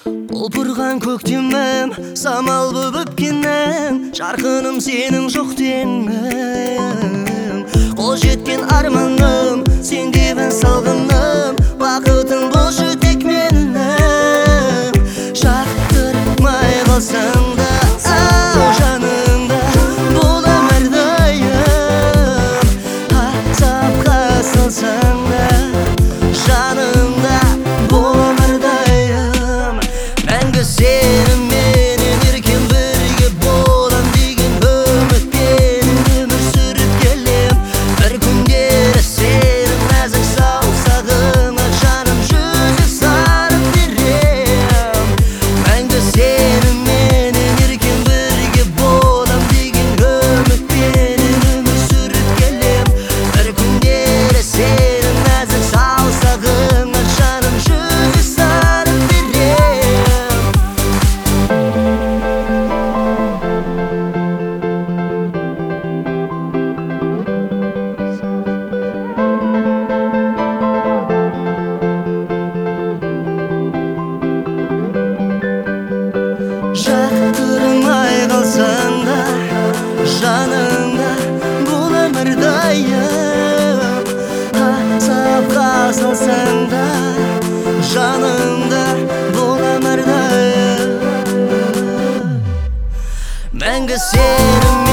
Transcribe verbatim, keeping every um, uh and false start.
Олпырған көктемім, самал болып өпкенім, жарқыным сенің жоқ теңім. Қол жеткен арманым, сен кебін салғыным, бақытың болшы тек менің. Жақтырмай қалсаң да, ау жанымда, бұл өмірдайым. Азапқа салсаң да, жанымда, бұл өмірдайым. Мәңгі сеніменен еркем бірге болам деген үмітпен өмір сүріп келем. Бір күндері сенің нәзік саусағыңа жаным жүзік сарып берем. Мәңгі сеніменен еркем бірге болам деген үмітпен өмір сүріп келем. Бір күндері сенің нәзік саусағыңа жаным жүзік сарып берем. Жақтырмай қалсаң да, жаныңда, бұл өмірдайым. Азапқа салсаң да, жаныңда, бұл өмірдайым. Мәңгі сенің